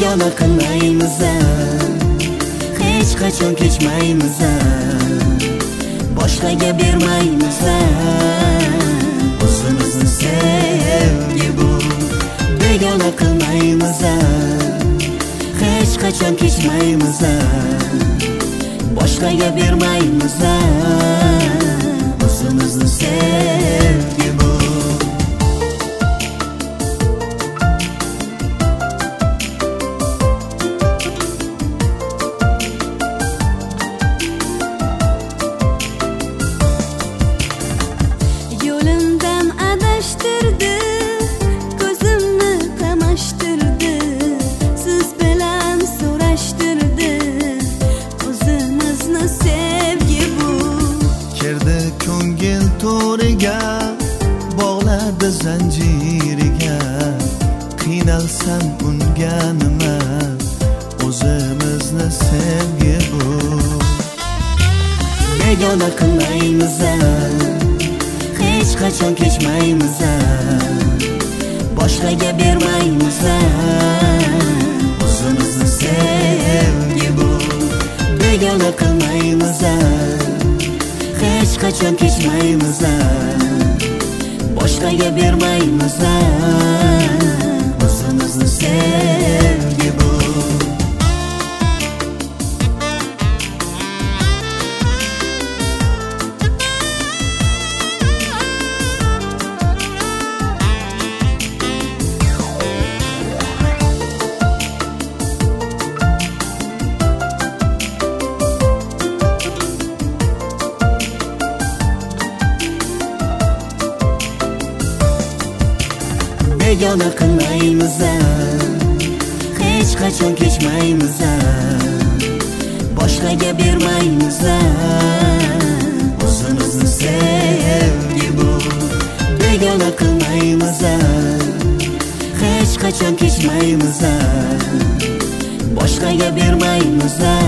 begona qilmaymiz, hech qachon kechmaymiz, boshqaga bermaymiz. O'zimizni sevgi bu begona qilmaymiz, hech qachon kechmaymiz, boshqaga bermaymiz. O'zimizni sevgi bu. Yo'limdan adashtirdi, ko'zimni qamashtirdi, siz bilan so'rashtirdi. O'zimizni sevgi bu. Kirdi ko'ngil to'riga, bog'ladi zanjiriga. Qiynalsam unga nima, o'zimizni sevgi bu. Begona qilmaymiz, hech qachon kechmaymiz, boshqaga bermaymiz. O'zimizni sevgi bu. Begona qilmaymiz, hech qachon kechmaymiz, boshqaga bermaymiz. O'zimizni sevgi bu. Begona qilmaymiz, hech qachon kechmaymiz, boshqaga bermaymiz. O'zimizni sevgi bu. Begona qilmaymiz, hech qachon kechmaymiz, boshqaga bermaymiz.